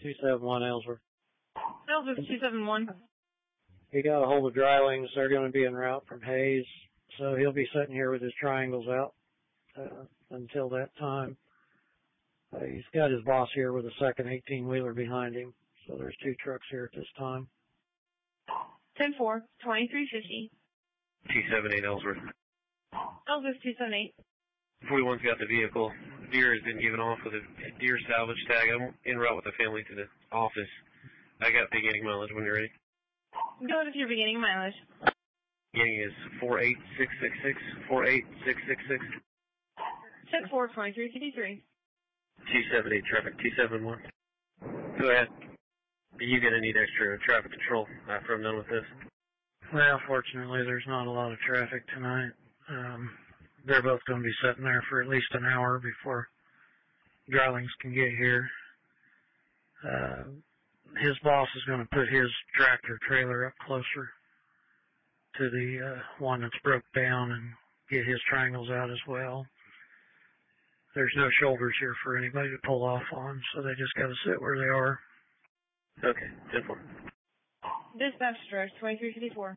271 Ellsworth. Ellsworth 271. He got a hold of Drylings. They're going to be en route from Hayes, so he'll be sitting here with his triangles out until that time. He's got his boss here with a second 18-wheeler behind him, so there's two trucks here at this time. 10-4, 2350. 278 Ellsworth. Ellsworth 278. 41's got the vehicle. Deer has been given off with a deer salvage tag. I'm en route with the family to the office. I got beginning mileage when you're ready. Go ahead with your beginning mileage. Beginning is 48666. 48666. 10-4, 2353. 278 traffic, 271. Go ahead. You're going to need extra traffic control after I'm done with this. Well, fortunately, there's not a lot of traffic tonight. They're both going to be sitting there for at least an hour before Drylings can get here. His boss is going to put his tractor trailer up closer to the one that's broke down and get his triangles out as well. There's no shoulders here for anybody to pull off on, so they just got to sit where they are. Okay, 10-4. Dispatch direct 2354.